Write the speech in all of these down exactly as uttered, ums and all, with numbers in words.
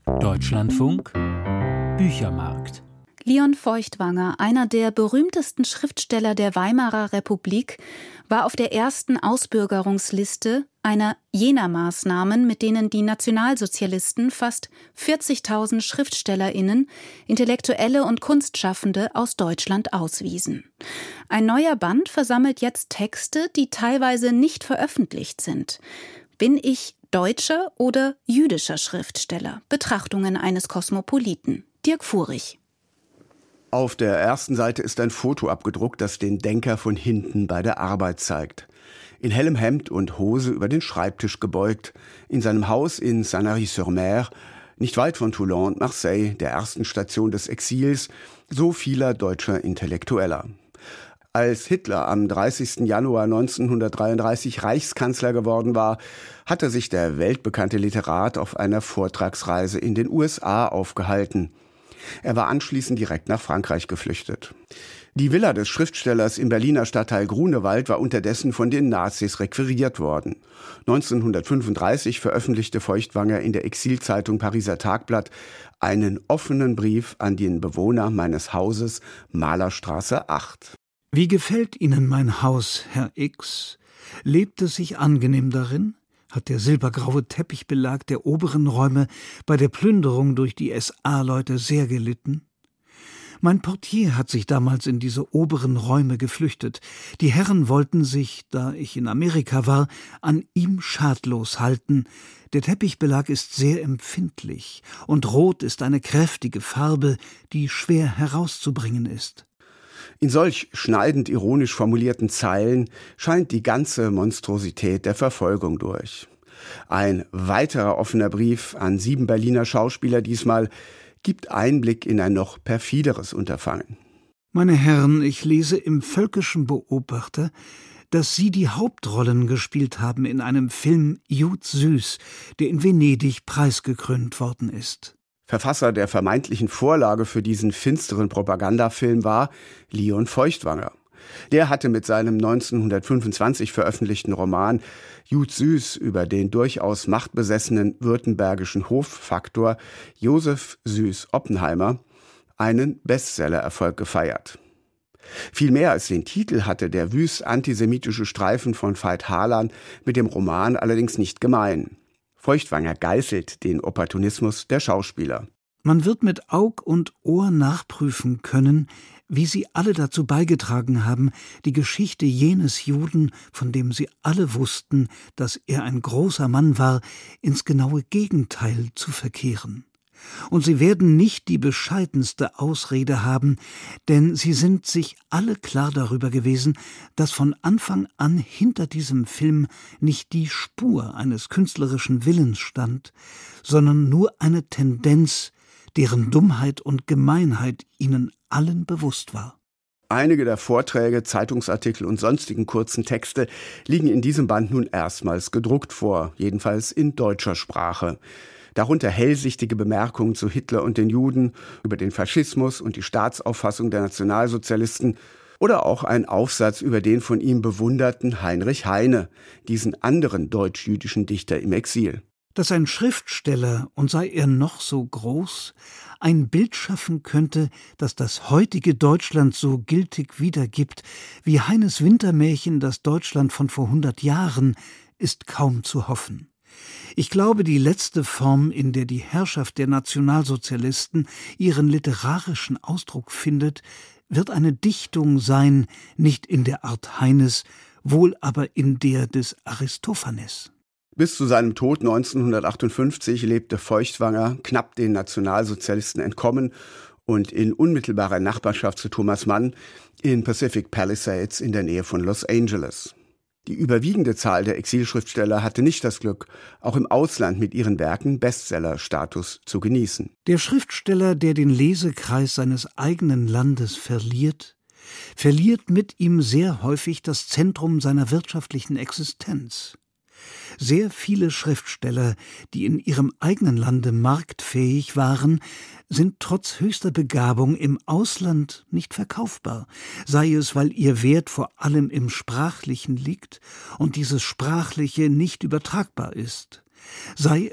Deutschlandfunk Büchermarkt. Leon Feuchtwanger, einer der berühmtesten Schriftsteller der Weimarer Republik, war auf der ersten Ausbürgerungsliste einer jener Maßnahmen, mit denen die Nationalsozialisten fast vierzigtausend SchriftstellerInnen, Intellektuelle und Kunstschaffende aus Deutschland auswiesen. Ein neuer Band versammelt jetzt Texte, die teilweise nicht veröffentlicht sind. Bin ich deutscher oder jüdischer Schriftsteller? Betrachtungen eines Kosmopoliten. Dirk Furich. Auf der ersten Seite ist ein Foto abgedruckt, das den Denker von hinten bei der Arbeit zeigt. In hellem Hemd und Hose über den Schreibtisch gebeugt, in seinem Haus in Sanary-sur-Mer, nicht weit von Toulon und Marseille, der ersten Station des Exils, so vieler deutscher Intellektueller. Als Hitler am dreißigsten Januar neunzehnhundertdreiunddreißig Reichskanzler geworden war, hatte sich der weltbekannte Literat auf einer Vortragsreise in den U S A aufgehalten. Er war anschließend direkt nach Frankreich geflüchtet. Die Villa des Schriftstellers im Berliner Stadtteil Grunewald war unterdessen von den Nazis requiriert worden. neunzehnhundertfünfunddreißig veröffentlichte Feuchtwanger in der Exilzeitung Pariser Tagblatt einen offenen Brief an den Bewohner meines Hauses Malerstraße acht. Wie gefällt Ihnen mein Haus, Herr X? Lebt es sich angenehm darin? Hat der silbergraue Teppichbelag der oberen Räume bei der Plünderung durch die S A-Leute sehr gelitten? Mein Portier hat sich damals in diese oberen Räume geflüchtet. Die Herren wollten sich, da ich in Amerika war, an ihm schadlos halten. Der Teppichbelag ist sehr empfindlich und Rot ist eine kräftige Farbe, die schwer herauszubringen ist. In solch schneidend ironisch formulierten Zeilen scheint die ganze Monstrosität der Verfolgung durch. Ein weiterer offener Brief an sieben Berliner Schauspieler diesmal gibt Einblick in ein noch perfideres Unterfangen. Meine Herren, ich lese im Völkischen Beobachter, dass Sie die Hauptrollen gespielt haben in einem Film Jud Süß, der in Venedig preisgekrönt worden ist. Verfasser der vermeintlichen Vorlage für diesen finsteren Propagandafilm war Leon Feuchtwanger. Der hatte mit seinem neunzehnhundertfünfundzwanzig veröffentlichten Roman Jud Süß über den durchaus machtbesessenen württembergischen Hoffaktor Josef Süß Oppenheimer einen Bestsellererfolg gefeiert. Viel mehr als den Titel hatte der wüst antisemitische Streifen von Veit Harlan mit dem Roman allerdings nicht gemein. Feuchtwanger geißelt den Opportunismus der Schauspieler. Man wird mit Aug und Ohr nachprüfen können, wie sie alle dazu beigetragen haben, die Geschichte jenes Juden, von dem sie alle wussten, dass er ein großer Mann war, ins genaue Gegenteil zu verkehren. Und sie werden nicht die bescheidenste Ausrede haben, denn sie sind sich alle klar darüber gewesen, dass von Anfang an hinter diesem Film nicht die Spur eines künstlerischen Willens stand, sondern nur eine Tendenz, deren Dummheit und Gemeinheit ihnen allen bewusst war. Einige der Vorträge, Zeitungsartikel und sonstigen kurzen Texte liegen in diesem Band nun erstmals gedruckt vor, jedenfalls in deutscher Sprache. Darunter hellsichtige Bemerkungen zu Hitler und den Juden, über den Faschismus und die Staatsauffassung der Nationalsozialisten oder auch ein Aufsatz über den von ihm bewunderten Heinrich Heine, diesen anderen deutsch-jüdischen Dichter im Exil. Dass ein Schriftsteller, und sei er noch so groß, ein Bild schaffen könnte, das das heutige Deutschland so gültig wiedergibt, wie Heines Wintermärchen das Deutschland von vor hundert Jahren, ist kaum zu hoffen. Ich glaube, die letzte Form, in der die Herrschaft der Nationalsozialisten ihren literarischen Ausdruck findet, wird eine Dichtung sein, nicht in der Art Heines, wohl aber in der des Aristophanes. Bis zu seinem Tod neunzehnhundertachtundfünfzig lebte Feuchtwanger, knapp den Nationalsozialisten entkommen und in unmittelbarer Nachbarschaft zu Thomas Mann in Pacific Palisades in der Nähe von Los Angeles. Die überwiegende Zahl der Exilschriftsteller hatte nicht das Glück, auch im Ausland mit ihren Werken Bestseller-Status zu genießen. Der Schriftsteller, der den Lesekreis seines eigenen Landes verliert, verliert mit ihm sehr häufig das Zentrum seiner wirtschaftlichen Existenz. Sehr viele Schriftsteller, die in ihrem eigenen Lande marktfähig waren, sind trotz höchster Begabung im Ausland nicht verkaufbar, sei es, weil ihr Wert vor allem im Sprachlichen liegt und dieses Sprachliche nicht übertragbar ist, sei es,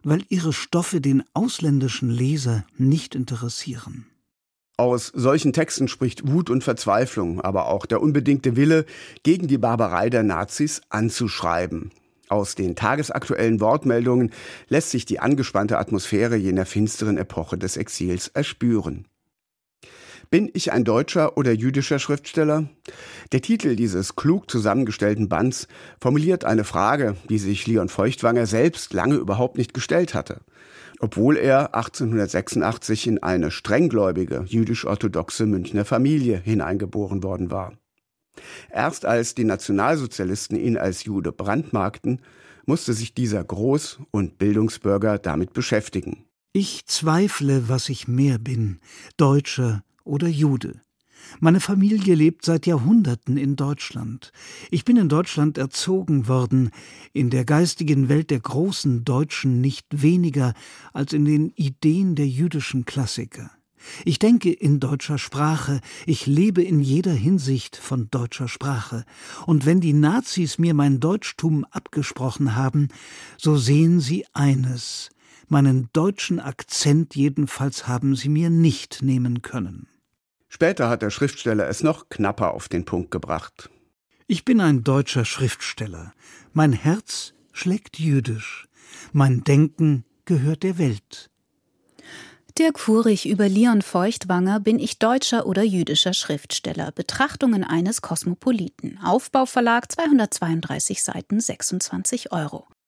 weil ihre Stoffe den ausländischen Leser nicht interessieren. Aus solchen Texten spricht Wut und Verzweiflung, aber auch der unbedingte Wille, gegen die Barbarei der Nazis anzuschreiben. Aus den tagesaktuellen Wortmeldungen lässt sich die angespannte Atmosphäre jener finsteren Epoche des Exils erspüren. Bin ich ein deutscher oder jüdischer Schriftsteller? Der Titel dieses klug zusammengestellten Bands formuliert eine Frage, die sich Leon Feuchtwanger selbst lange überhaupt nicht gestellt hatte, obwohl er achtzehnhundertsechsundachtzig in eine strenggläubige jüdisch-orthodoxe Münchner Familie hineingeboren worden war. Erst als die Nationalsozialisten ihn als Jude brandmarkten, musste sich dieser Groß- und Bildungsbürger damit beschäftigen. Ich zweifle, was ich mehr bin, Deutscher oder Jude. Meine Familie lebt seit Jahrhunderten in Deutschland. Ich bin in Deutschland erzogen worden, in der geistigen Welt der großen Deutschen nicht weniger als in den Ideen der jüdischen Klassiker. Ich denke in deutscher Sprache, ich lebe in jeder Hinsicht von deutscher Sprache. Und wenn die Nazis mir mein Deutschtum abgesprochen haben, so sehen sie eines: meinen deutschen Akzent jedenfalls haben sie mir nicht nehmen können. Später hat der Schriftsteller es noch knapper auf den Punkt gebracht. Ich bin ein deutscher Schriftsteller. Mein Herz schlägt jüdisch. Mein Denken gehört der Welt. Dirk Furich über Leon Feuchtwanger, Bin ich deutscher oder jüdischer Schriftsteller? Betrachtungen eines Kosmopoliten. Aufbauverlag, zweihundertzweiunddreißig Seiten, sechsundzwanzig Euro.